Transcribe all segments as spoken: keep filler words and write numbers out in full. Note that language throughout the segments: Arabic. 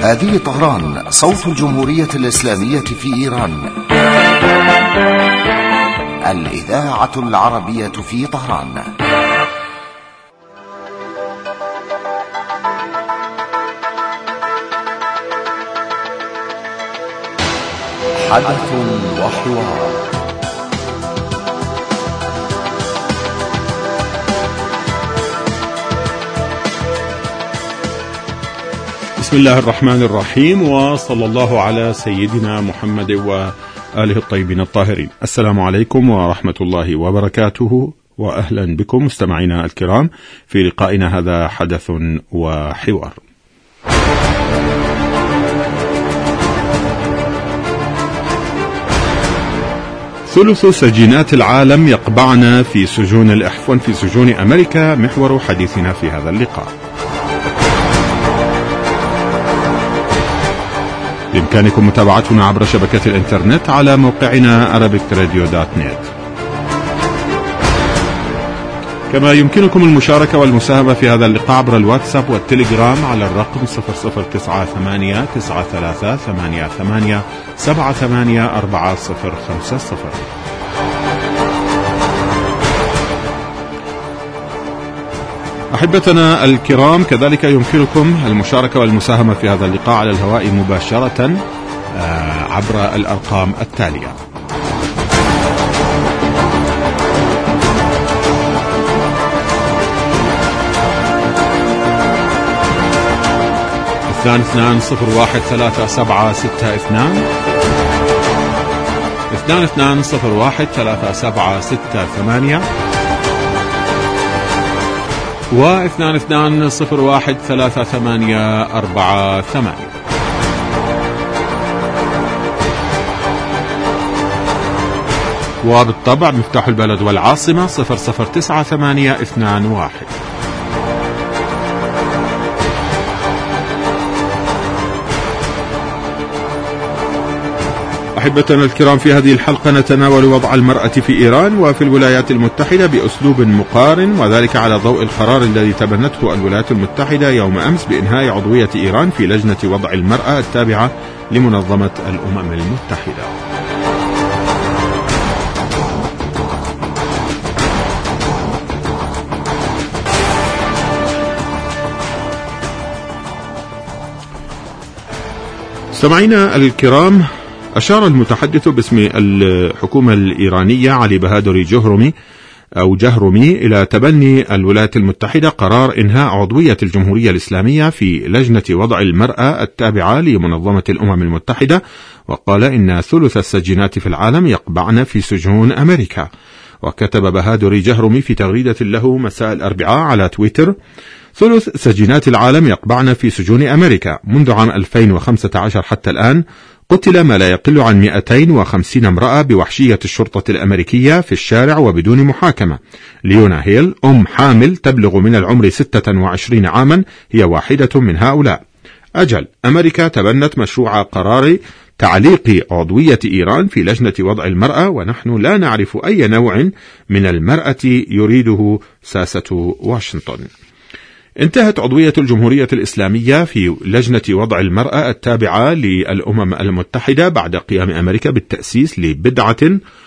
هذه طهران، صوت الجمهورية الإسلامية في إيران، الإذاعة العربية في طهران. حدث وحوار. بسم الله الرحمن الرحيم، وصلى الله على سيدنا محمد وآله الطيبين الطاهرين. السلام عليكم ورحمة الله وبركاته، وأهلا بكم مستمعينا الكرام في لقائنا هذا حدث وحوار. ثلث سجينات العالم يقبعن في سجون الإحفون في سجون أمريكا، محور حديثنا في هذا اللقاء. بإمكانكم متابعتنا عبر شبكة الإنترنت على موقعنا أرابيك راديو دوت نت، كما يمكنكم المشاركة والمساهمة في هذا اللقاء عبر الواتساب والتليجرام على الرقم صفر صفر تسعة ثمانية تسعة ثلاثة ثمانية ثمانية سبعة ثمانية أربعة صفر خمسة صفر. أحبتنا الكرام، كذلك يمكنكم المشاركة والمساهمة في هذا اللقاء على الهواء مباشرة عبر الأرقام التالية: اثنان اثنان صفر واحد ثلاثة سبعة ستة اثنان اثنان اثنان صفر واحد ثلاثة سبعة ستة ثمانية واثنان اثنان صفر واحد ثلاثة ثمانية أربعة ثمانية. وبالطبع مفتاح البلد والعاصمة صفر صفر تسعة ثمانية اثنان واحد. أحبتنا الكرام، في هذه الحلقة نتناول وضع المرأة في إيران وفي الولايات المتحدة بأسلوب مقارن، وذلك على ضوء القرار الذي تبنته الولايات المتحدة يوم أمس بإنهاء عضوية إيران في لجنة وضع المرأة التابعة لمنظمة الأمم المتحدة. سمعينا الكرام، أشار المتحدث باسم الحكومة الإيرانية علي بهادري جهرمي أو جهرمي إلى تبني الولايات المتحدة قرار إنهاء عضوية الجمهورية الإسلامية في لجنة وضع المرأة التابعة لمنظمة الأمم المتحدة، وقال إن ثلث السجينات في العالم يقبعن في سجون أمريكا. وكتب بهادري جهرمي في تغريدة له مساء الأربعاء على تويتر: ثلث سجينات العالم يقبعن في سجون أمريكا. منذ عام ألفين وخمسة عشر حتى الآن قتل ما لا يقل عن مئتين وخمسين امرأة بوحشية الشرطة الأمريكية في الشارع وبدون محاكمة. ليونا هيل، أم حامل تبلغ من العمر ستة وعشرين عاما، هي واحدة من هؤلاء. أجل، أمريكا تبنت مشروع قرار تعليق عضوية إيران في لجنة وضع المرأة، ونحن لا نعرف أي نوع من المرأة يريده ساسة واشنطن. انتهت عضوية الجمهورية الإسلامية في لجنة وضع المرأة التابعة للأمم المتحدة بعد قيام أمريكا بالتأسيس لبدعة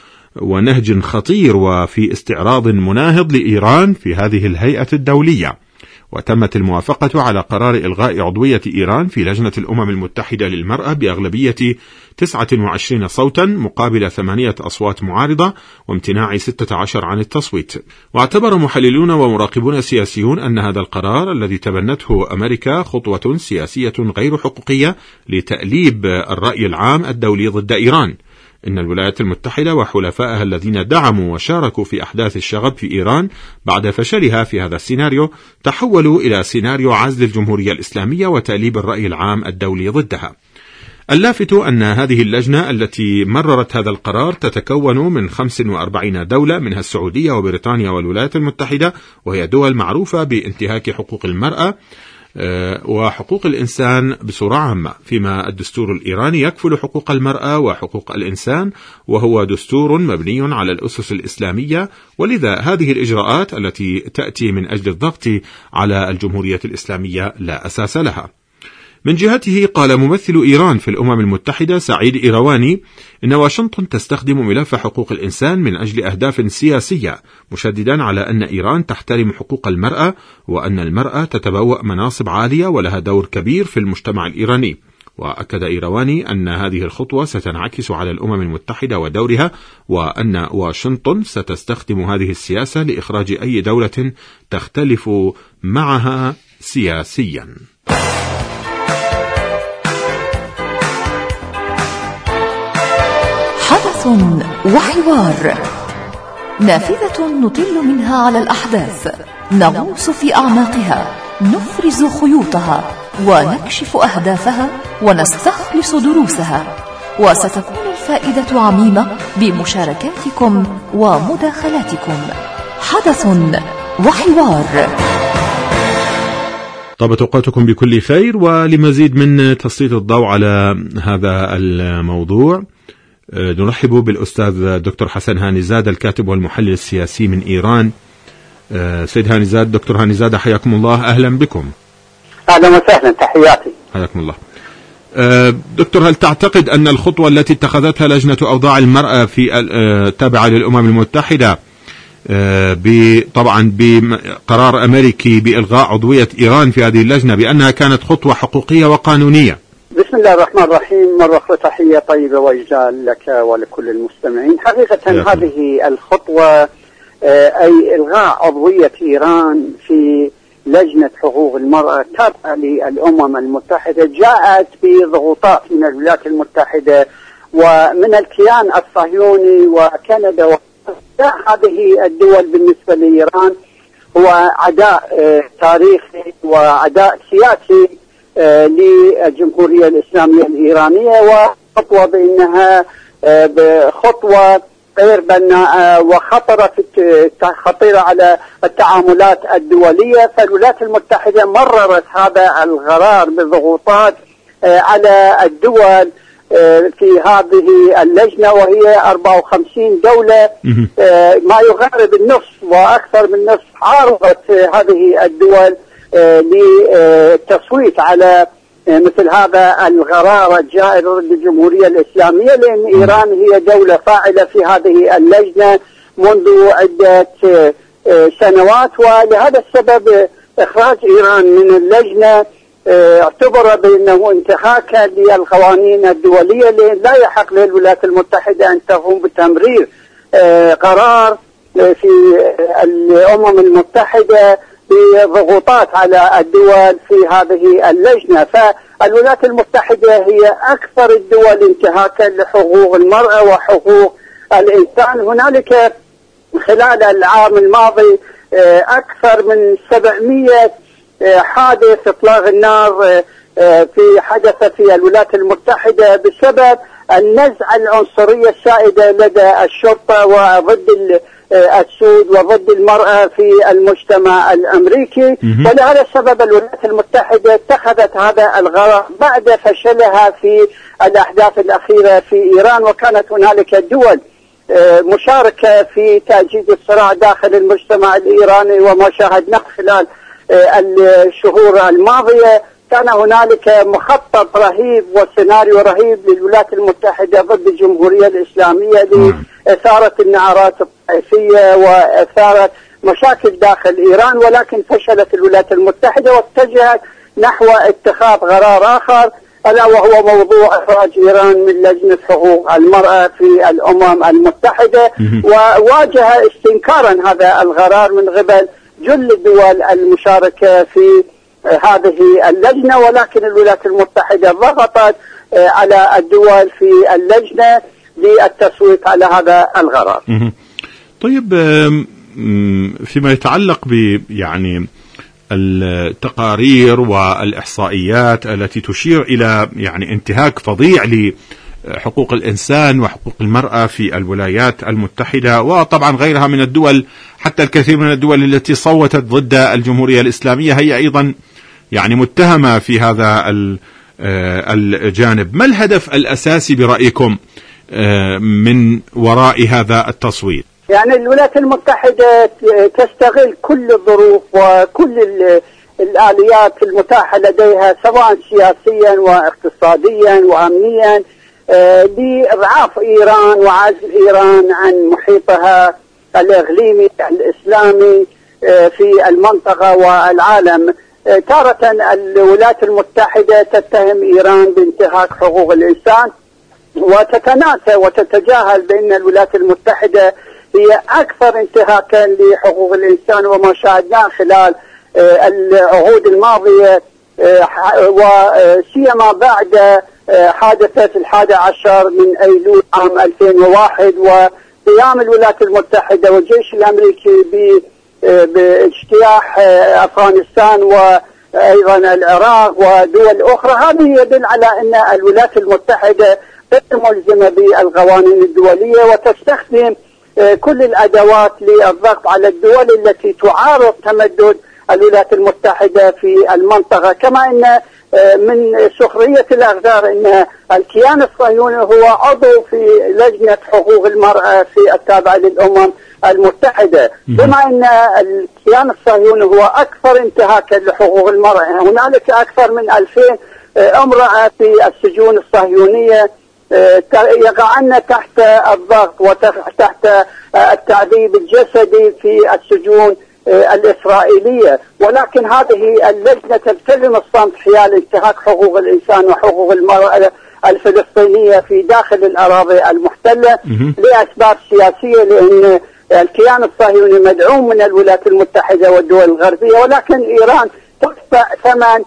ونهج خطير وفي استعراض مناهض لإيران في هذه الهيئة الدولية. وتمت الموافقة على قرار إلغاء عضوية إيران في لجنة الأمم المتحدة للمرأة بأغلبية تسعة وعشرين صوتا مقابل ثمانية أصوات معارضة وامتناع ستة عشر عن التصويت. واعتبر محللون ومراقبون سياسيون أن هذا القرار الذي تبنته أمريكا خطوة سياسية غير حقوقية لتأليب الرأي العام الدولي ضد إيران. إن الولايات المتحدة وحلفائها الذين دعموا وشاركوا في أحداث الشغب في إيران بعد فشلها في هذا السيناريو تحولوا إلى سيناريو عزل الجمهورية الإسلامية وتأليب الرأي العام الدولي ضدها. اللافت أن هذه اللجنة التي مررت هذا القرار تتكون من خمس وأربعين دولة، منها السعودية وبريطانيا والولايات المتحدة، وهي دول معروفة بانتهاك حقوق المرأة وحقوق الإنسان بصورة عامة، فيما الدستور الإيراني يكفل حقوق المرأة وحقوق الإنسان، وهو دستور مبني على الأسس الإسلامية. ولذا هذه الإجراءات التي تأتي من أجل الضغط على الجمهورية الإسلامية لا أساس لها. من جهته قال ممثل إيران في الأمم المتحدة سعيد إيرواني إن واشنطن تستخدم ملف حقوق الإنسان من أجل أهداف سياسية، مشددا على أن إيران تحترم حقوق المرأة وأن المرأة تتبوأ مناصب عالية ولها دور كبير في المجتمع الإيراني. وأكد إيرواني أن هذه الخطوة ستنعكس على الأمم المتحدة ودورها، وأن واشنطن ستستخدم هذه السياسة لإخراج أي دولة تختلف معها سياسيا. حدث وحوار، نافذة نطل منها على الأحداث، نغوص في أعماقها، نفرز خيوطها ونكشف أهدافها ونستخلص دروسها، وستكون الفائدة عميمة بمشاركاتكم ومداخلاتكم. حدث وحوار. طابت أوقاتكم بكل خير، ولمزيد من تسليط الضوء على هذا الموضوع نرحب بالأستاذ دكتور حسن هانيزاد الكاتب والمحلل السياسي من إيران. سيد هانيزاد، دكتور هانيزاد، حياكم الله، أهلا بكم. أهلا وسهلا، تحياتي. حياكم الله. دكتور، هل تعتقد أن الخطوة التي اتخذتها لجنة أوضاع المرأة في التابعة للأمم المتحدة طبعا بقرار أمريكي بإلغاء عضوية إيران في هذه اللجنة بأنها كانت خطوة حقوقية وقانونية؟ بسم الله الرحمن الرحيم، مرة أخرى تحية طيبة وإجلال لك ولكل المستمعين. حقيقة هذه الخطوة أي إلغاء عضوية إيران في لجنة حقوق المرأة تابعة للأمم المتحدة جاءت بضغوطات من الولايات المتحدة ومن الكيان الصهيوني وكندا. هذه الدول بالنسبة لإيران هو عداء تاريخي وعداء سياسي للجمهورية الإسلامية الإيرانية، وخطوة بأنها بخطوة غير بناءة وخطرة خطيرة على التعاملات الدولية. فالولايات المتحدة مررت هذا القرار بضغوطات على الدول في هذه اللجنة، وهي أربعة وخمسين دولة، ما يقارب النصف وأكثر من نصف عارضت هذه الدول للتصويت على مثل هذا القرار الجائر للجمهورية الإسلامية، لأن إيران هي دولة فاعلة في هذه اللجنة منذ عدة سنوات، ولهذا السبب إخراج إيران من اللجنة اعتبر بأنه انتهاكا للقوانين الدولية، لأن لا يحق للولايات المتحدة أن تقوم بتمرير قرار في الأمم المتحدة بضغوطات على الدول في هذه اللجنة. فالولايات المتحدة هي أكثر الدول انتهاكا لحقوق المرأة وحقوق الإنسان. هنالك خلال العام الماضي أكثر من سبعمئة حادث إطلاق النار في حدث في الولايات المتحدة بسبب النزعة العنصرية السائدة لدى الشرطة وضد السود وضد المرأة في المجتمع الأمريكي. ولهذا السبب الولايات المتحدة اتخذت هذا القرار بعد فشلها في الأحداث الأخيرة في إيران، وكانت هنالك دول مشاركة في تأجيج الصراع داخل المجتمع الإيراني، وما شاهدناه خلال الشهور الماضية كان هنالك مخطط رهيب وسيناريو رهيب للولايات المتحدة ضد الجمهورية الإسلامية لإثارة النعرات الطائفية وإثارة مشاكل داخل إيران، ولكن فشلت الولايات المتحدة واتجهت نحو اتخاذ قرار آخر، ألا وهو موضوع إخراج إيران من لجنة حقوق المرأة في الأمم المتحدة. وواجه استنكارا هذا القرار من قبل جل الدول المشاركة في هذه اللجنة، ولكن الولايات المتحدة ضغطت على الدول في اللجنة للتصويت على هذا القرار. طيب، فيما يتعلق ب يعني التقارير والإحصائيات التي تشير إلى يعني انتهاك فظيع لحقوق الإنسان وحقوق المرأة في الولايات المتحدة وطبعا غيرها من الدول، حتى الكثير من الدول التي صوتت ضد الجمهورية الإسلامية هي أيضا يعني متهمة في هذا الجانب. ما الهدف الأساسي برأيكم من وراء هذا التصويت؟ يعني الولايات المتحدة تستغل كل الظروف وكل الآليات المتاحة لديها سواء سياسيا واقتصاديا وأمنيا لإضعاف إيران وعزل إيران عن محيطها الإقليمي الإسلامي في المنطقة والعالم. تارة الولايات المتحدة تتهم إيران بانتهاك حقوق الإنسان وتتناسى وتتجاهل بأن الولايات المتحدة هي أكثر انتهاكا لحقوق الإنسان، وما شاهدناه خلال العقود الماضية وسيما بعد حادثة الحادي عشر من أيلول عام ألفين وواحد وقيام الولايات المتحدة والجيش الأمريكي باجتياح أفغانستان وأيضا العراق ودول أخرى. هذا يدل على أن الولايات المتحدة غير ملزمة بالقوانين الدولية وتستخدم كل الأدوات للضغط على الدول التي تعارض تمدد الولايات المتحدة في المنطقة. كما أن من سخرية الأقدار أن الكيان الصهيوني هو عضو في لجنة حقوق المرأة في التابعة للأمم المتحدة، بما أن الكيان الصهيوني هو أكثر انتهاكا لحقوق المرأة. هنالك أكثر من ألفين امرأة في السجون الصهيونية يقعن تحت الضغط وتحت التعذيب الجسدي في السجون الإسرائيلية، ولكن هذه اللجنة تلتزم الصمت حيال انتهاك حقوق الإنسان وحقوق المرأة الفلسطينية في داخل الأراضي المحتلة لأسباب سياسية، لأن الكيان الصهيوني مدعوم من الولايات المتحدة والدول الغربية، ولكن إيران تدفع ثمن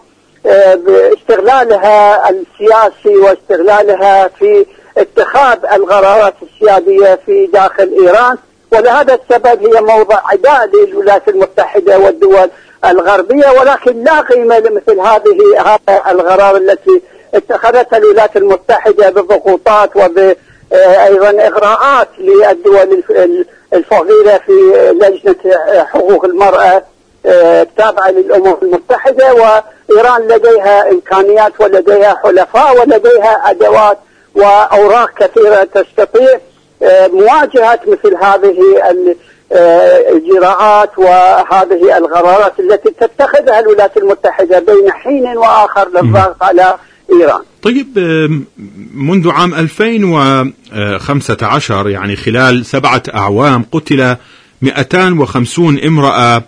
باستغلالها السياسي واستغلالها في اتخاذ القرارات السيادية في داخل إيران. ولهذا السبب هي موضع عداء للولايات المتحدة والدول الغربية، ولكن لا قيمة لمثل هذه هذا القرار التي اتخذتها الولايات المتحدة بضغوطات وبأيضا إغراءات للدول الفقيرة في لجنة حقوق المرأة التابعة للأمم المتحدة. وإيران لديها إمكانيات ولديها حلفاء ولديها أدوات وأوراق كثيرة تستطيع مواجهة مثل هذه الجراءات وهذه القرارات التي تتخذها الولايات المتحدة بين حين وآخر للضغط على إيران. طيب، منذ عام ألفين وخمسة عشر يعني خلال سبعة أعوام قتل مئتين وخمسين امرأة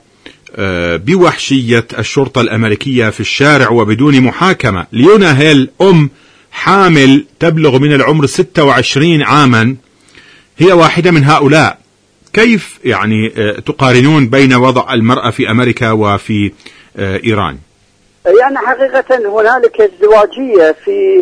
بوحشية الشرطة الأمريكية في الشارع وبدون محاكمة. ليونا هيل أم حامل تبلغ من العمر ستة وعشرين عاما هي واحدة من هؤلاء. كيف يعني تقارنون بين وضع المرأة في أمريكا وفي إيران؟ يعني حقيقة هنالك ازدواجية في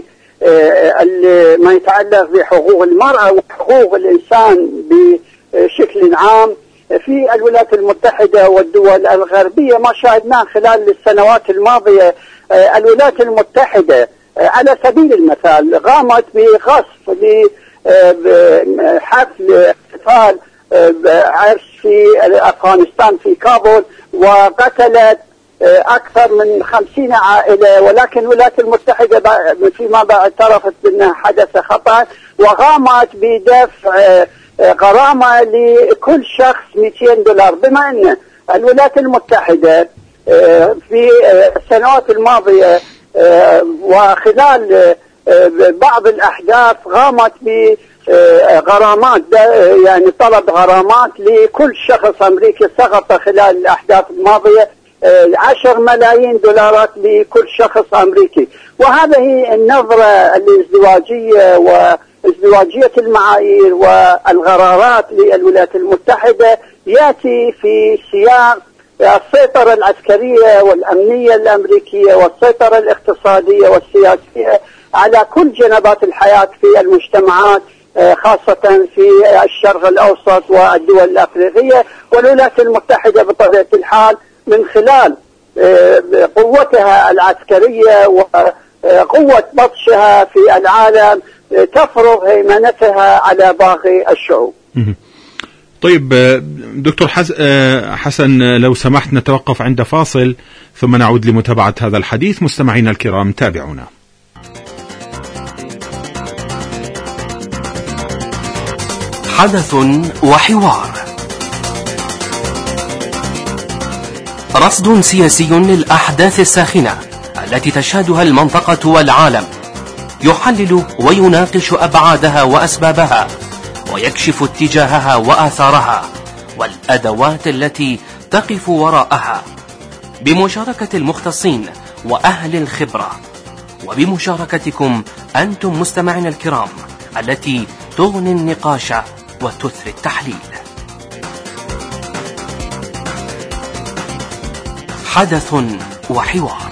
ما يتعلق بحقوق المرأة وحقوق الإنسان بشكل عام في الولايات المتحدة والدول الغربية. ما شاهدناه خلال السنوات الماضية، الولايات المتحدة على سبيل المثال قامت بغصب لحفل احتفال عرس في أفغانستان في كابول وقتلت أكثر من خمسين عائلة، ولكن الولايات المتحدة فيما بعد اعترفت بأنها حدث خطأ وقامت بدفع غرامة لكل شخص مئتين دولار، بما أن الولايات المتحدة في السنوات الماضية وخلال بعض الأحداث قامت بغرامات، يعني طلب غرامات لكل شخص أمريكي سقط خلال الأحداث الماضية عشر ملايين دولارات لكل شخص أمريكي. وهذه النظرة الازدواجية وازدواجية المعايير والقرارات للولايات المتحدة يأتي في سياق السيطرة العسكرية والأمنية الأمريكية والسيطرة الاقتصادية والسياسية على كل جنبات الحياة في المجتمعات، خاصة في الشرق الأوسط والدول الأفريقية. والولايات المتحدة بطبيعة الحال من خلال قوتها العسكرية وقوة بطشها في العالم تفرض هيمنتها على باقي الشعوب. طيب دكتور حسن، لو سمحت نتوقف عند فاصل ثم نعود لمتابعة هذا الحديث. مستمعينا الكرام تابعونا. حدث وحوار. رصد سياسي للأحداث الساخنة التي تشهدها المنطقة والعالم، يحلل ويناقش أبعادها وأسبابها، ويكشف اتجاهها وآثارها والأدوات التي تقف وراءها، بمشاركة المختصين وأهل الخبرة، وبمشاركتكم أنتم مستمعين الكرام التي تغني النقاش وتثري التحليل. حدث وحوار.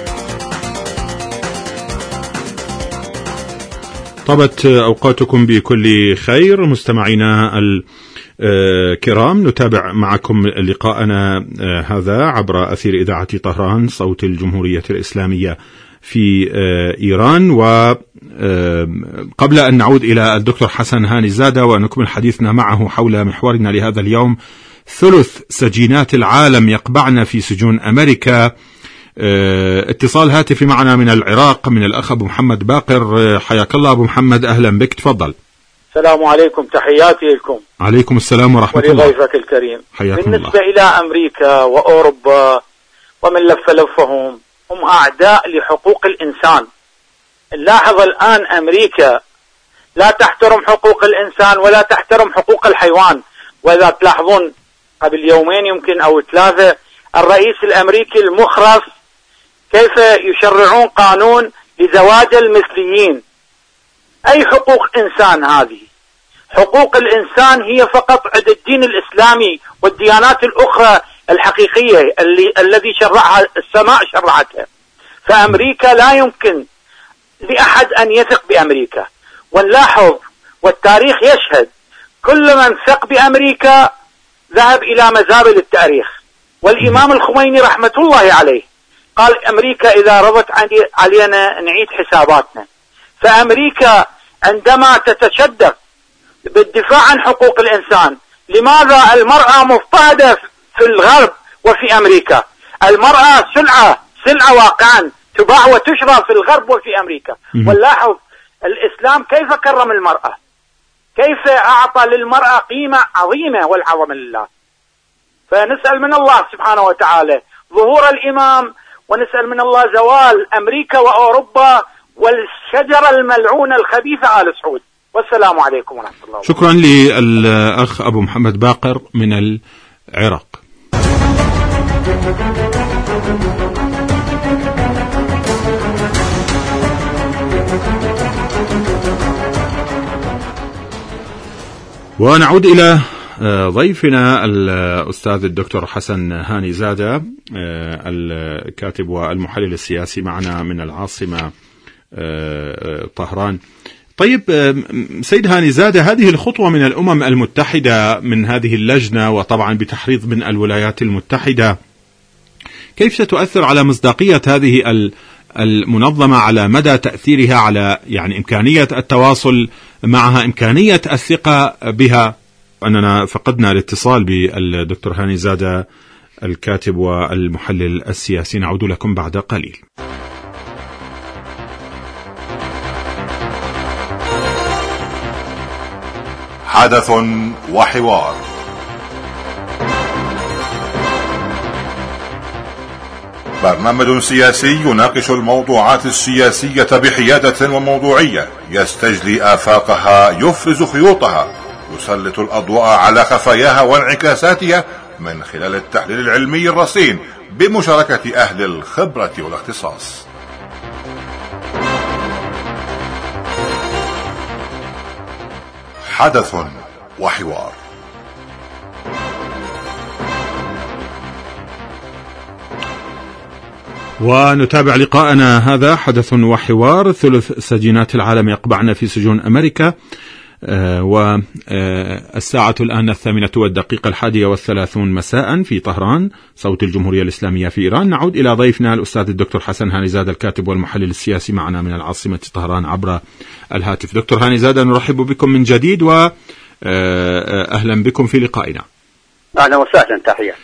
طابت أوقاتكم بكل خير مستمعينا الكرام، نتابع معكم لقاءنا هذا عبر أثير إذاعة طهران صوت الجمهورية الإسلامية في إيران. وقبل أن نعود إلى الدكتور حسن هاني زادة ونكمل حديثنا معه حول محورنا لهذا اليوم، ثلث سجينات العالم يقبعن في سجون أمريكا. اتصال هاتفي معنا من العراق من الأخ أبو محمد باقر. حياك الله أبو محمد، أهلا بك، تفضل. السلام عليكم، تحياتي لكم. عليكم السلام ورحمة الله. ولضيفك الكريم. حياكم بالنسبة الله. إلى أمريكا وأوروبا ومن لف لفهم، هم أعداء لحقوق الإنسان. نلاحظ الآن أمريكا لا تحترم حقوق الإنسان ولا تحترم حقوق الحيوان. وإذا تلاحظون قبل يومين يمكن أو ثلاثة، الرئيس الأمريكي المخرف كيف يشرعون قانون لزواج المثليين. أي حقوق إنسان هذه؟ حقوق الإنسان هي فقط عند الدين الإسلامي والديانات الأخرى الحقيقية اللي الذي شرعها السماء شرعتها. فأمريكا لا يمكن لأحد أن يثق بأمريكا. ونلاحظ والتاريخ يشهد كل من ثق بأمريكا ذهب إلى مزابل التاريخ. والإمام الخميني رحمة الله عليه قال أمريكا إذا رضت علينا نعيد حساباتنا. فأمريكا عندما تتشدد بالدفاع عن حقوق الإنسان، لماذا المرأة مضطهدة في الغرب وفي أمريكا؟ المرأة سلعة سلعة واقعا تباع وتشرى في الغرب وفي أمريكا. ونلاحظ الإسلام كيف كرم المرأة، كيف أعطى للمرأة قيمة عظيمة والعظمة لله. فنسأل من الله سبحانه وتعالى ظهور الإمام، ونسأل من الله زوال أمريكا وأوروبا والشجرة الملعونة الخبيثة آل سعود. والسلام عليكم ورحمة الله. شكرا للأخ أبو محمد باقر من العراق. ونعود إلى ضيفنا الأستاذ الدكتور حسن هاني زادة، الكاتب والمحلل السياسي معنا من العاصمة طهران. طيب سيد هاني زادة، هذه الخطوة من الأمم المتحدة من هذه اللجنة وطبعا بتحريض من الولايات المتحدة، كيف ستؤثر على مصداقية هذه المنظمة، على مدى تأثيرها على يعني إمكانية التواصل معها، إمكانية الثقة بها؟ أننا فقدنا الاتصال بالدكتور هاني زادة الكاتب والمحلل السياسي. نعود لكم بعد قليل. حدث وحوار. برنامج سياسي يناقش الموضوعات السياسية بحيادة وموضوعية، يستجلي آفاقها، يفرز خيوطها، يسلط الأضواء على خفاياها وانعكاساتها من خلال التحليل العلمي الرصين بمشاركة أهل الخبرة والاختصاص. حدث وحوار. ونتابع لقاءنا هذا حدث وحوار. ثلث سجينات العالم يقبعن في سجون أمريكا، آه والساعة الآن الثامنة والدقيقة الحادية والثلاثون مساء في طهران صوت الجمهورية الإسلامية في إيران. نعود إلى ضيفنا الأستاذ الدكتور حسن هاني زادة الكاتب والمحلل السياسي معنا من العاصمة طهران عبر الهاتف. دكتور هاني زادة، نرحب بكم من جديد وأهلا بكم في لقائنا. أهلا وسهلا، تحية.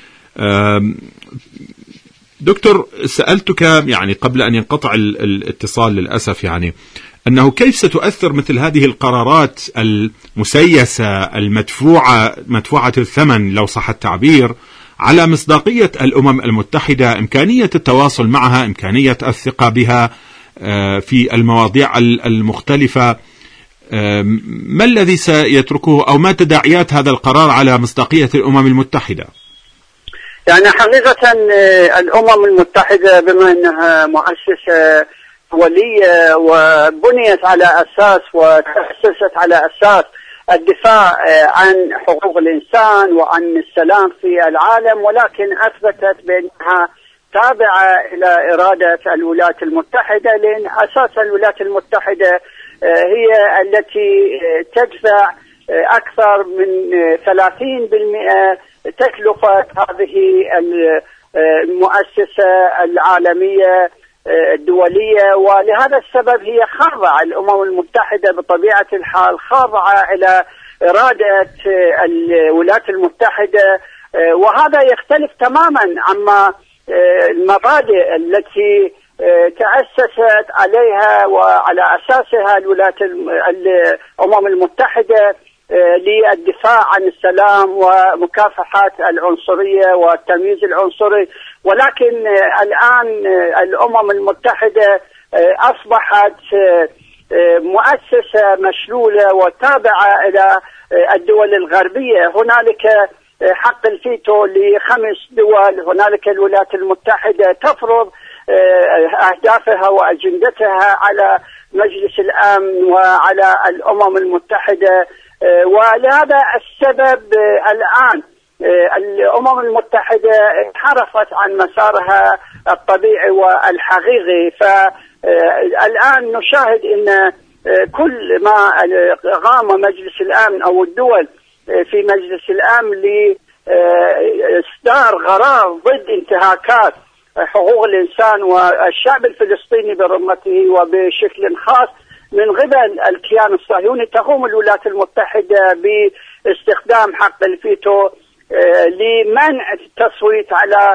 دكتور، سألتك يعني قبل أن ينقطع الاتصال للأسف يعني أنه كيف ستؤثر مثل هذه القرارات المسيسة المدفوعة مدفوعة الثمن لو صح التعبير على مصداقية الأمم المتحدة، إمكانية التواصل معها، إمكانية الثقة بها في المواضيع المختلفة. ما الذي سيتركه أو ما تداعيات هذا القرار على مصداقية الأمم المتحدة؟ يعني حقيقة الأمم المتحدة بما أنها مؤسسة دولية وبنيت على أساس وتأسست على أساس الدفاع عن حقوق الإنسان وعن السلام في العالم، ولكن أثبتت بأنها تابعة إلى إرادة الولايات المتحدة، لأن أساس الولايات المتحدة هي التي تدفع أكثر من ثلاثين بالمئة تكلفة هذه المؤسسة العالمية الدولية، ولهذا السبب هي خاضعة الأمم المتحدة بطبيعة الحال خاضعة إلى إرادة الولايات المتحدة، وهذا يختلف تماما عما المبادئ التي تأسست عليها وعلى أساسها الولايات الأمم المتحدة للدفاع عن السلام ومكافحة العنصرية والتمييز العنصري. ولكن الآن الأمم المتحدة أصبحت مؤسسة مشلولة وتابعة إلى الدول الغربية. هنالك حق الفيتو لخمس دول، هنالك الولايات المتحدة تفرض أهدافها وأجندتها على مجلس الأمن وعلى الأمم المتحدة، ولهذا السبب الآن الأمم المتحدة انحرفت عن مسارها الطبيعي والحقيقي. فالآن نشاهد أن كل ما قام مجلس الأمن أو الدول في مجلس الأمن لإصدار قرار ضد انتهاكات حقوق الإنسان والشعب الفلسطيني برمته وبشكل خاص من قبل الكيان الصهيوني، تقوم الولايات المتحدة باستخدام حق الفيتو لمنع التصويت على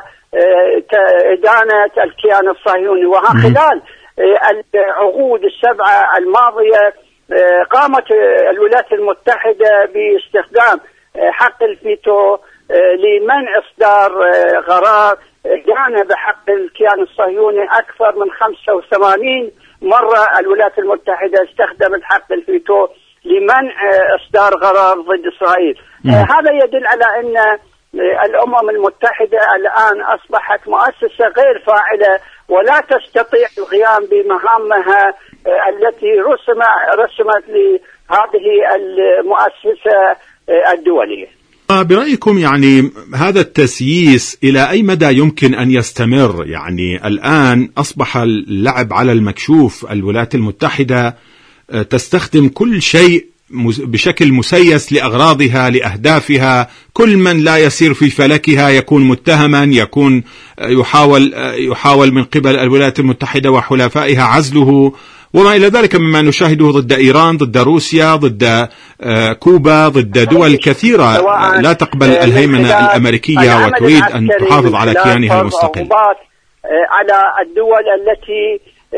إدانة الكيان الصهيوني. وها خلال العقود السبعة الماضية قامت الولايات المتحدة باستخدام حق الفيتو لمنع إصدار قرار إدانة بحق الكيان الصهيوني. أكثر من خمسة وثمانين مرة الولايات المتحدة استخدمت حق الفيتو لمنع إصدار قرار ضد إسرائيل. هذا يدل على أن الأمم المتحدة الآن أصبحت مؤسسة غير فاعلة ولا تستطيع القيام بمهامها التي رسم رسمت لهذه المؤسسة الدولية. برأيكم يعني هذا التسييس إلى أي مدى يمكن أن يستمر؟ يعني الآن أصبح اللعب على المكشوف، الولايات المتحدة تستخدم كل شيء بشكل مسيس لأغراضها لأهدافها، كل من لا يسير في فلكها يكون متهما، يكون يحاول يحاول من قبل الولايات المتحدة وحلفائها عزله وما إلى ذلك مما نشاهده ضد إيران، ضد روسيا، ضد كوبا، ضد دول كثيرة لا تقبل الهيمنة الأمريكية وتريد أن تحافظ على كيانها المستقل. على الدول التي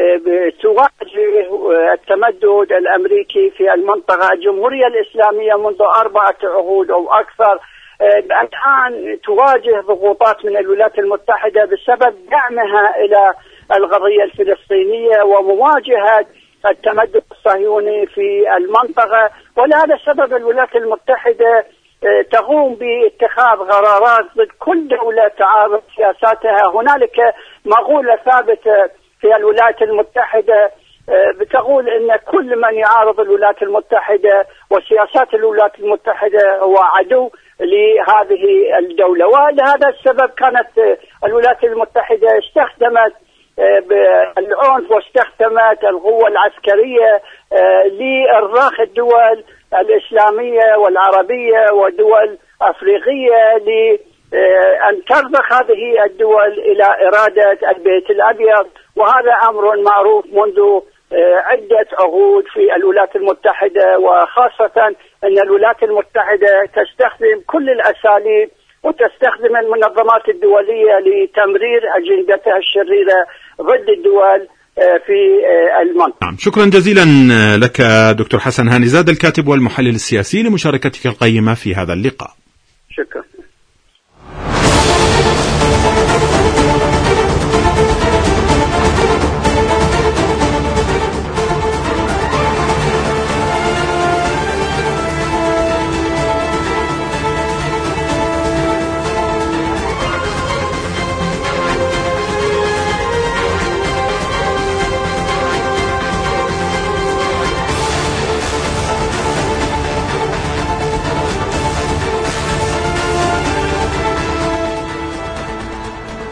تواجه التمدد الأمريكي في المنطقة. الجمهورية الإسلامية منذ أربعة عقود أو أكثر الآن تواجه ضغوطات من الولايات المتحدة بسبب دعمها إلى القضية الفلسطينية ومواجهة التمدد الصهيوني في المنطقة. ولهذا السبب الولايات المتحدة تقوم باتخاذ قرارات ضد كل دولة تعارض سياساتها. هنالك مقولة ثابتة في الولايات المتحدة بتقول ان كل من يعارض الولايات المتحدة وسياسات الولايات المتحدة هو عدو لهذه الدولة. ولهذا السبب كانت الولايات المتحدة استخدمت بالعنف واستخدمت القوة العسكرية لإرغاق الدول الإسلامية والعربية ودول أفريقية لأن ترضخ هذه الدول إلى إرادة البيت الأبيض. وهذا أمر معروف منذ عدة عقود في الولايات المتحدة، وخاصة أن الولايات المتحدة تستخدم كل الأساليب وتستخدم المنظمات الدولية لتمرير أجندتها الشريرة ضد الدول في المنطقة. نعم، شكرا جزيلا لك دكتور حسن هانيزاد الكاتب والمحلل السياسي لمشاركتك القيمة في هذا اللقاء. شكرا.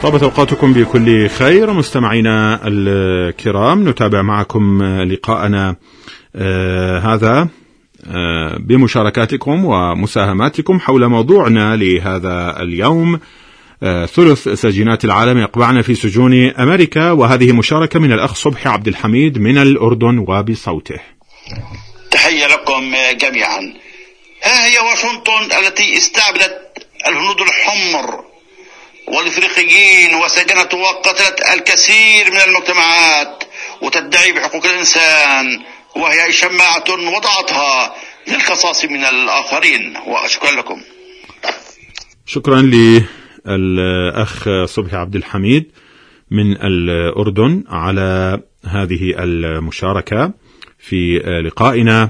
طابت أوقاتكم بكل خير مستمعينا الكرام. نتابع معكم لقاءنا آه هذا آه بمشاركاتكم ومساهماتكم حول موضوعنا لهذا اليوم، آه ثلث سجينات العالم يقبعن في سجون أمريكا، وهذه مشاركة من الأخ صبحي عبد الحميد من الأردن وبصوته. تحية لكم جميعا. ها هي واشنطن التي استعبدت الهنود الحمر والإفريقيين وسجنت وقتلت الكثير من المجتمعات وتدعي بحقوق الإنسان، وهي شماعة وضعتها للقصاص من الآخرين. وأشكر لكم. شكرا للأخ صبحي عبد الحميد من الأردن على هذه المشاركة في لقائنا،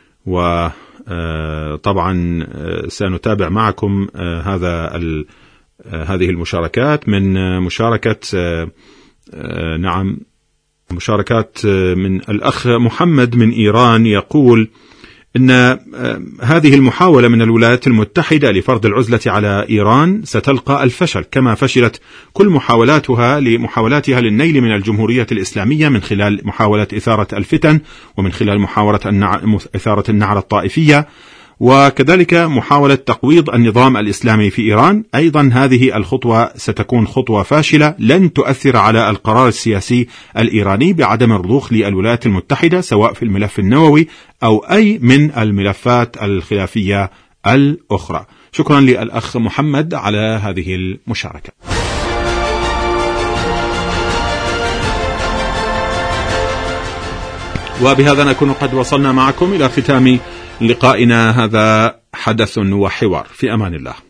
وطبعا سنتابع معكم هذا هذه المشاركات من مشاركة نعم مشاركات من الأخ محمد من إيران، يقول إن هذه المحاولة من الولايات المتحدة لفرض العزلة على إيران ستلقى الفشل، كما فشلت كل محاولاتها لمحاولاتها للنيل من الجمهورية الإسلامية من خلال محاولة إثارة الفتن، ومن خلال محاولة النع... إثارة النعرة الطائفية، وكذلك محاولة تقويض النظام الإسلامي في إيران. أيضا هذه الخطوة ستكون خطوة فاشلة لن تؤثر على القرار السياسي الإيراني بعدم الرضوخ للولايات المتحدة سواء في الملف النووي أو أي من الملفات الخلافية الأخرى. شكرا للأخ محمد على هذه المشاركة. وبهذا نكون قد وصلنا معكم إلى ختام لقائنا هذا حدث وحوار. في أمان الله.